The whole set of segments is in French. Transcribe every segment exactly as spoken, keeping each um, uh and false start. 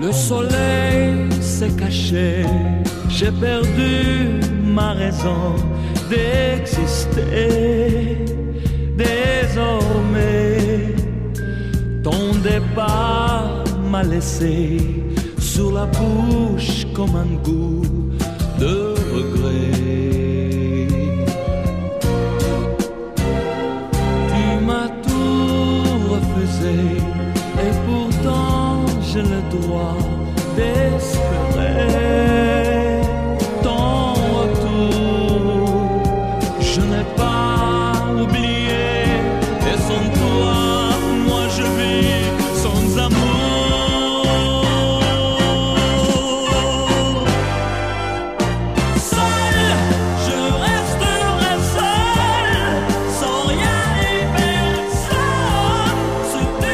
Le soleil s'est caché, j'ai perdu ma raison d'exister. Désormais, ton départ m'a laissé sur la bouche comme un goût de regret. Tu m'as tout refusé et pourtant j'ai le droit d'espérer ton retour. Je n'ai pas oublié et sans toi, moi je vis sans amour. Seul, je resterai seul, sans rien et personne, si tu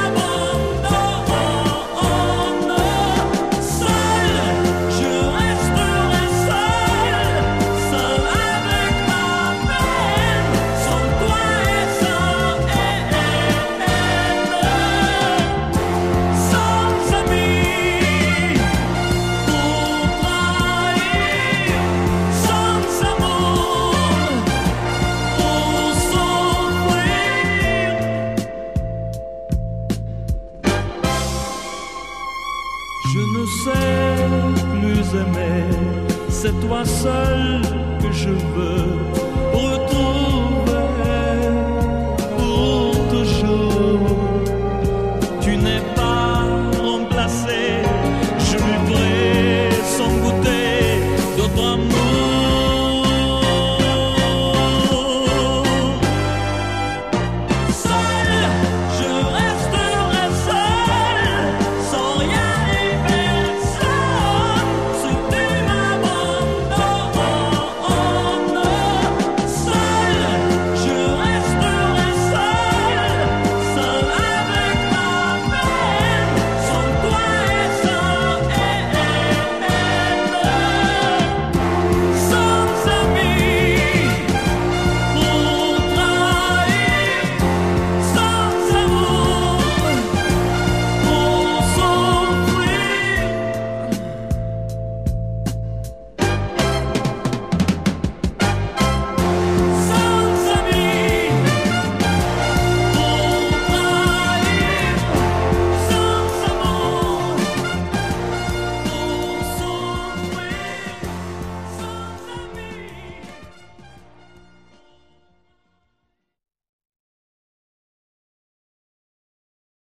m'abandonnes. Seul, je resterai seul, seul avec ma peine, sans toi et sans haine. Sans amis pour trahir, sans amour pour souffrir. Je ne sais plus aimer, c'est toi seul que je veux